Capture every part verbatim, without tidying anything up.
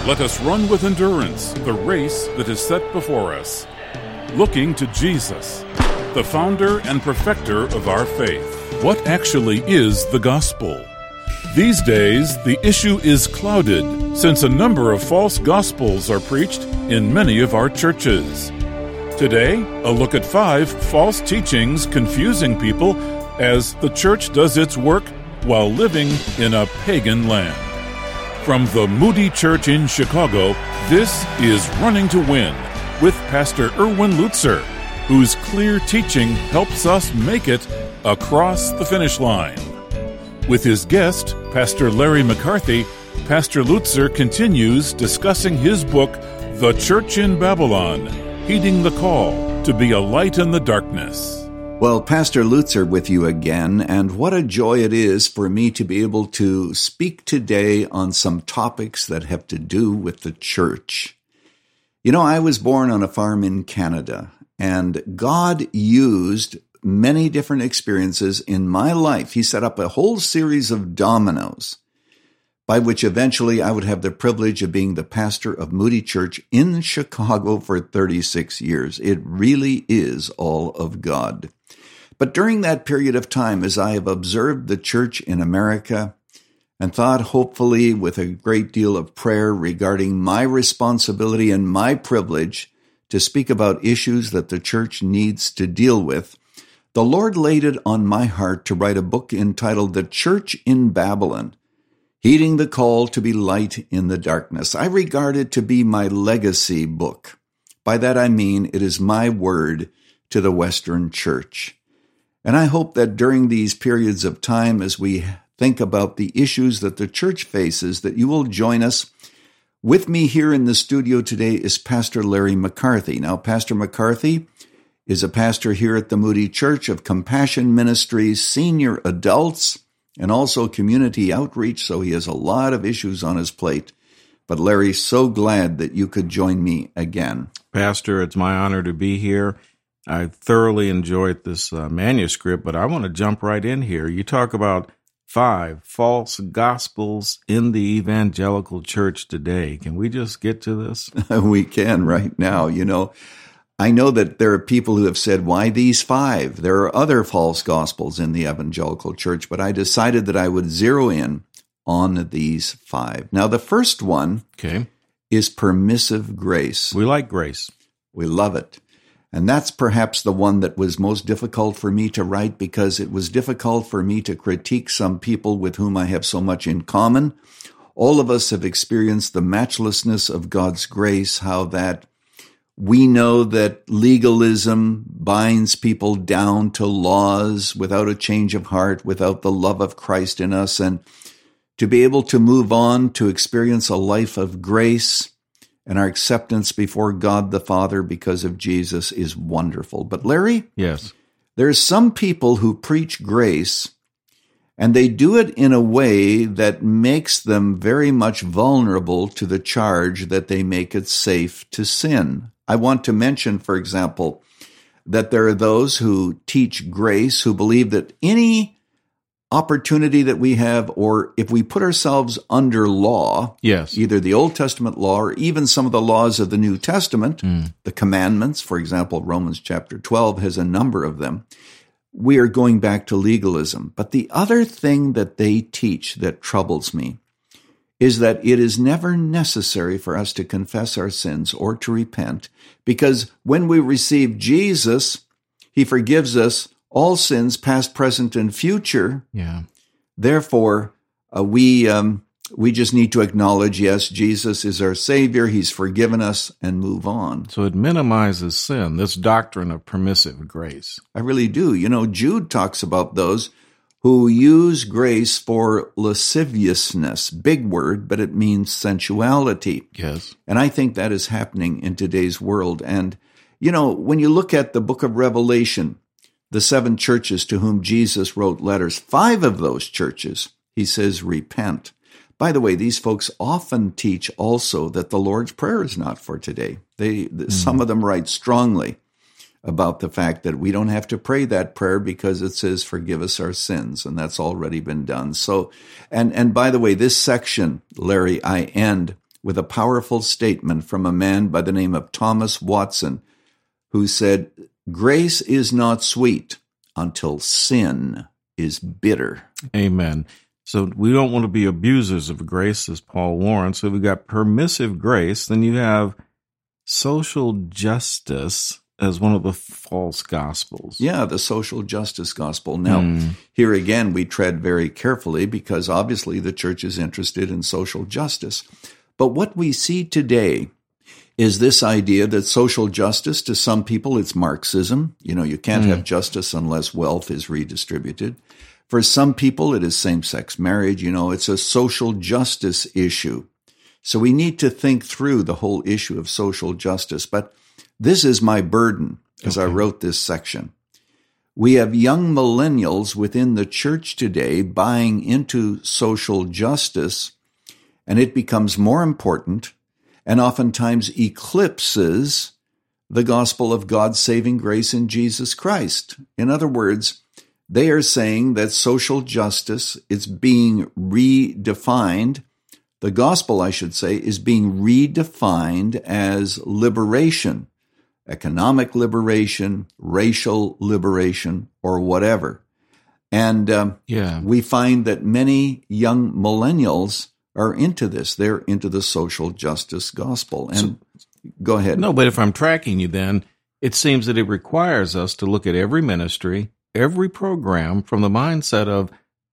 Let us run with endurance the race that is set before us, looking to Jesus, the founder and perfecter of our faith. What actually is the gospel? These days, the issue is clouded, since a number of false gospels are preached in many of our churches. Today, a look at five false teachings confusing people as the church does its work while living in a pagan land. From the Moody Church in Chicago, this is Running to Win with Pastor Erwin Lutzer, whose clear teaching helps us make it across the finish line. With his guest, Pastor Larry McCarthy, Pastor Lutzer continues discussing his book, The Church in Babylon, Heeding the Call to be a Light in the Darkness. Well, Pastor Lutzer with you again, and what a joy it is for me to be able to speak today on some topics that have to do with the church. You know, I was born on a farm in Canada, and God used many different experiences in my life. He set up a whole series of dominoes by which eventually I would have the privilege of being the pastor of Moody Church in Chicago for thirty-six years. It really is all of God. But during that period of time, as I have observed the church in America and thought hopefully with a great deal of prayer regarding my responsibility and my privilege to speak about issues that the church needs to deal with, the Lord laid it on my heart to write a book entitled The Church in Babylon, Heeding the Call to be Light in the Darkness. I regard it to be my legacy book. By that I mean it is my word to the Western Church. And I hope that during these periods of time, as we think about the issues that the church faces, that you will join us. With me here in the studio today is Pastor Larry McCarthy. Now, Pastor McCarthy is a pastor here at the Moody Church of Compassion Ministries, senior adults, and also community outreach, so he has a lot of issues on his plate. But Larry, so glad that you could join me again. Pastor, it's my honor to be here. I thoroughly enjoyed this uh, manuscript, but I want to jump right in here. You talk about five false gospels in the evangelical church today. Can we just get to this? We can right now. You know, I know that there are people who have said, why these five? There are other false gospels in the evangelical church, but I decided that I would zero in on these five. Now, the first one okay. is permissive grace. We like grace. We love it. And that's perhaps the one that was most difficult for me to write because it was difficult for me to critique some people with whom I have so much in common. All of us have experienced the matchlessness of God's grace, how that we know that legalism binds people down to laws without a change of heart, without the love of Christ in us. And to be able to move on to experience a life of grace and our acceptance before God the Father because of Jesus is wonderful. But Larry? Yes. There's some people who preach grace, and they do it in a way that makes them very much vulnerable to the charge that they make it safe to sin. I want to mention, for example, that there are those who teach grace who believe that any opportunity that we have, or if we put ourselves under law, yes, either the Old Testament law or even some of the laws of the New Testament, mm. the commandments, for example, Romans chapter twelve has a number of them, we are going back to legalism. But the other thing that they teach that troubles me is that it is never necessary for us to confess our sins or to repent, because when we receive Jesus, he forgives us all sins, past, present, and future. Yeah. Therefore, uh, we um, we just need to acknowledge, yes, Jesus is our Savior. He's forgiven us, and move on. So it minimizes sin, this doctrine of permissive grace. I really do. You know, Jude talks about those who use grace for lasciviousness. Big word, but it means sensuality. Yes. And I think that is happening in today's world. And, you know, when you look at the book of Revelation, the seven churches to whom Jesus wrote letters, five of those churches, he says, repent. By the way, these folks often teach also that the Lord's Prayer is not for today. They, mm. Some of them write strongly about the fact that we don't have to pray that prayer because it says, forgive us our sins, and that's already been done. So, and, and by the way, this section, Larry, I end with a powerful statement from a man by the name of Thomas Watson, who said, "Grace is not sweet until sin is bitter." Amen. So we don't want to be abusers of grace, as Paul warns. So we've got permissive grace. Then you have social justice as one of the false gospels. Yeah, the social justice gospel. Now, Mm. here again, we tread very carefully because obviously the church is interested in social justice. But what we see today is this idea that social justice, to some people, it's Marxism. You know, you can't Mm. have justice unless wealth is redistributed. For some people, it is same-sex marriage. You know, it's a social justice issue. So we need to think through the whole issue of social justice. But this is my burden as I Okay. wrote this section. We have young millennials within the church today buying into social justice, and it becomes more important and oftentimes eclipses the gospel of God's saving grace in Jesus Christ. In other words, they are saying that social justice is being redefined. The gospel, I should say, is being redefined as liberation, economic liberation, racial liberation, or whatever. And um, Yeah. we find that many young millennials are into this. They're into the social justice gospel. And go ahead. No, but if I'm tracking you, then it seems that it requires us to look at every ministry, every program from the mindset of,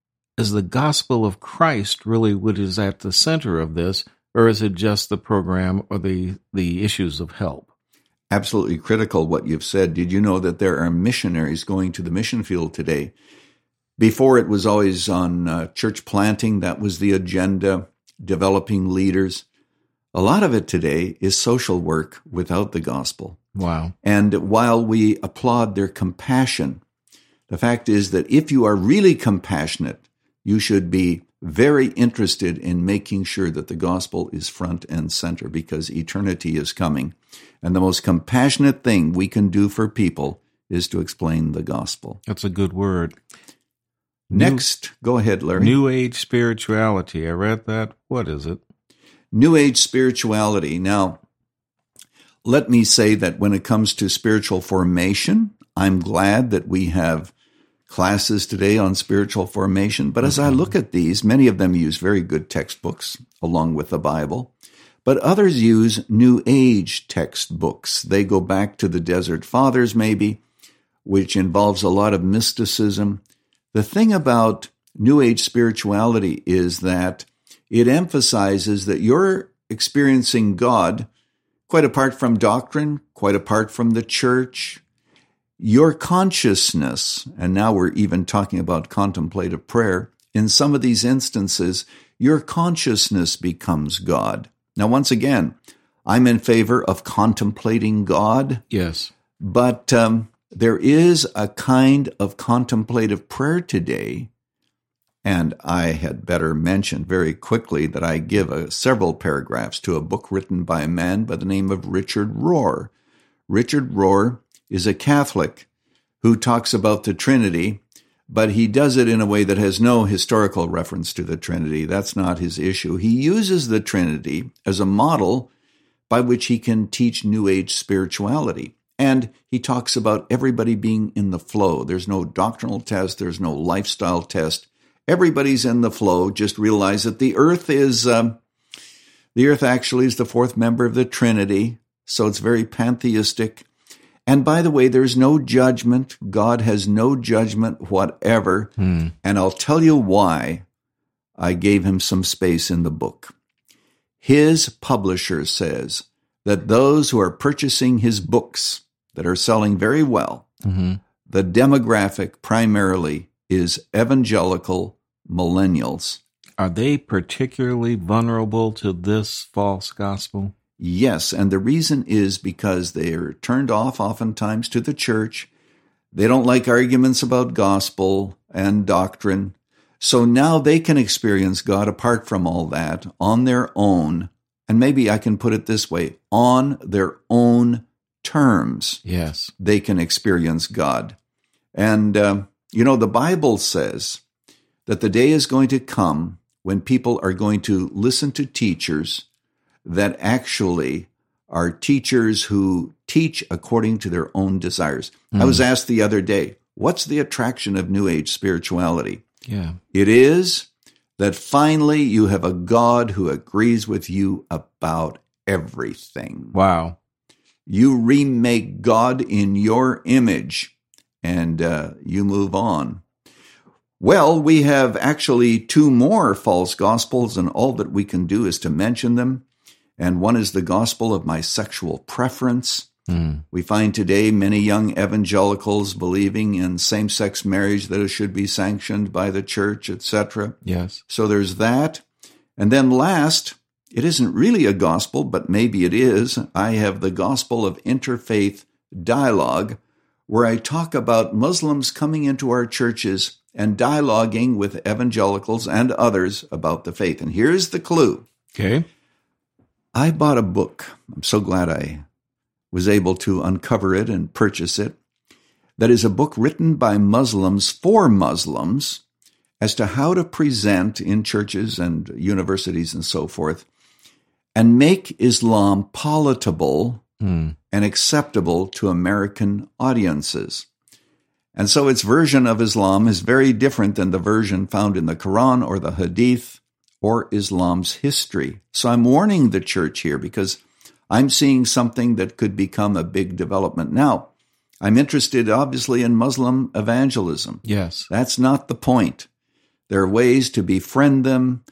is the gospel of Christ really what is at the center of this, or is it just the program or the, the issues of help? Absolutely critical what you've said. Did you know that there are missionaries going to the mission field today? Before, it was always on uh, church planting. That was the agenda, developing leaders. A lot of it today is social work without the gospel. Wow. And while we applaud their compassion, the fact is that if you are really compassionate, you should be very interested in making sure that the gospel is front and center, because eternity is coming. And the most compassionate thing we can do for people is to explain the gospel. That's a good word. Next, go ahead, Larry. New Age spirituality. I read that. What is it? New Age spirituality. Now, let me say that when it comes to spiritual formation, I'm glad that we have classes today on spiritual formation. But as I look at these, many of them use very good textbooks along with the Bible, but others use New Age textbooks. They go back to the Desert Fathers, maybe, which involves a lot of mysticism. The thing about New Age spirituality is that it emphasizes that you're experiencing God quite apart from doctrine, quite apart from the church. Your consciousness, and now we're even talking about contemplative prayer, in some of these instances, your consciousness becomes God. Now, once again, I'm in favor of contemplating God, Yes. but um, there is a kind of contemplative prayer today, and I had better mention very quickly that I give a, several paragraphs to a book written by a man by the name of Richard Rohr. Richard Rohr is a Catholic who talks about the Trinity, but he does it in a way that has no historical reference to the Trinity. That's not his issue. He uses the Trinity as a model by which he can teach New Age spirituality. And he talks about everybody being in the flow. There's no doctrinal test. There's no lifestyle test. Everybody's in the flow. Just realize that the earth is, um, the earth actually is the fourth member of the Trinity. So it's very pantheistic. And by the way, there's no judgment. God has no judgment whatever. Hmm. And I'll tell you why I gave him some space in the book. His publisher says that those who are purchasing his books that are selling very well, Mm-hmm. the demographic primarily is evangelical millennials. Are they particularly vulnerable to this false gospel? Yes, and the reason is because they are turned off oftentimes to the church. They don't like arguments about gospel and doctrine. So now they can experience God apart from all that on their own. And maybe I can put it this way, on their own terms, Yes. they can experience God. And, um, you know, the Bible says that the day is going to come when people are going to listen to teachers that actually are teachers who teach according to their own desires. Mm. I was asked the other day, what's the attraction of New Age spirituality? Yeah. It is that finally you have a God who agrees with you about everything. Wow. You remake God in your image, and uh, you move on. Well, we have actually two more false gospels, and all that we can do is to mention them. And one is the gospel of my sexual preference. Mm. We find today many young evangelicals believing in same-sex marriage, that it should be sanctioned by the church, et cetera. Yes. So there's that. And then last, it isn't really a gospel, but maybe it is. I have the gospel of interfaith dialogue, where I talk about Muslims coming into our churches and dialoguing with evangelicals and others about the faith. And here's the clue. Okay. I bought a book. I'm so glad I was able to uncover it and purchase it. That is a book written by Muslims for Muslims as to how to present in churches and universities and so forth and make Islam palatable mm. and acceptable to American audiences. And so its version of Islam is very different than the version found in the Quran or the Hadith or Islam's history. So I'm warning the church here because I'm seeing something that could become a big development. Now, I'm interested, obviously, in Muslim evangelism. Yes. That's not the point. There are ways to befriend them,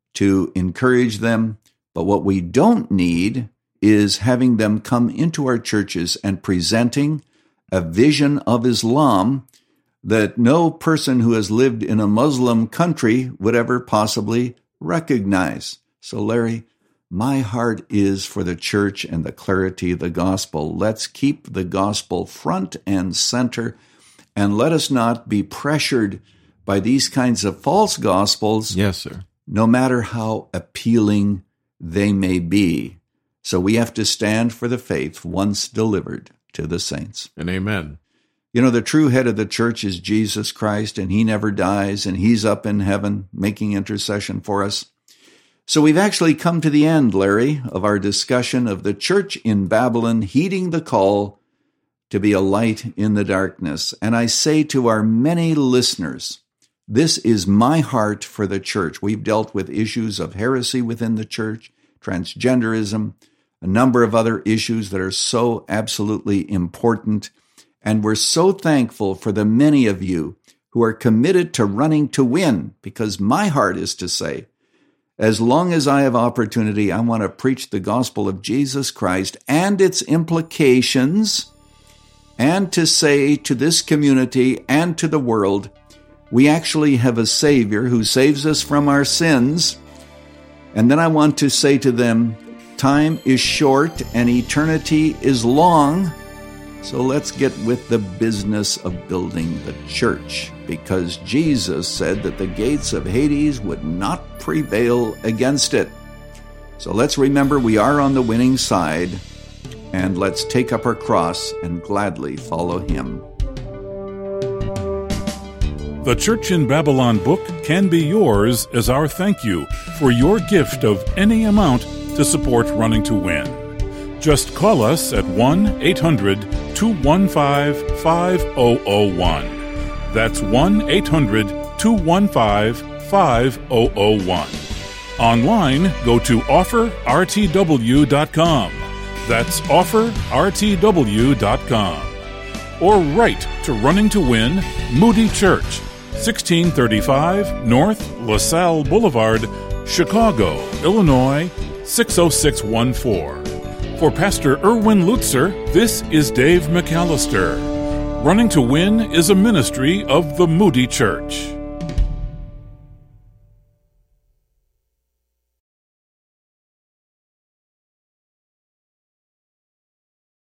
to encourage them, but what we don't need is having them come into our churches and presenting a vision of Islam that no person who has lived in a Muslim country would ever possibly recognize. So, Larry, my heart is for the church and the clarity of the gospel. Let's keep the gospel front and center, and let us not be pressured by these kinds of false gospels. Yes, sir. No matter how appealing they may be. So we have to stand for the faith once delivered to the saints. And amen. You know, the true head of the church is Jesus Christ, and he never dies, and he's up in heaven making intercession for us. So we've actually come to the end, Larry, of our discussion of the church in Babylon heeding the call to be a light in the darkness. And I say to our many listeners, this is my heart for the church. We've dealt with issues of heresy within the church, transgenderism, a number of other issues that are so absolutely important. And we're so thankful for the many of you who are committed to running to win, because my heart is to say, as long as I have opportunity, I want to preach the gospel of Jesus Christ and its implications, and to say to this community and to the world, we actually have a Savior who saves us from our sins. And then I want to say to them, time is short and eternity is long. So let's get with the business of building the church, because Jesus said that the gates of Hades would not prevail against it. So let's remember we are on the winning side, and let's take up our cross and gladly follow him. The Church in Babylon book can be yours as our thank you for your gift of any amount to support Running to Win. Just call us at one eight hundred two one five five zero zero one. That's one eight hundred two one five five zero zero one. Online, go to offer r t w dot com. That's offer r t w dot com. Or write to Running to Win, Moody Church, sixteen thirty-five North LaSalle Boulevard, Chicago, Illinois, six oh six one four. For Pastor Erwin Lutzer, this is Dave McAllister. Running to Win is a ministry of the Moody Church.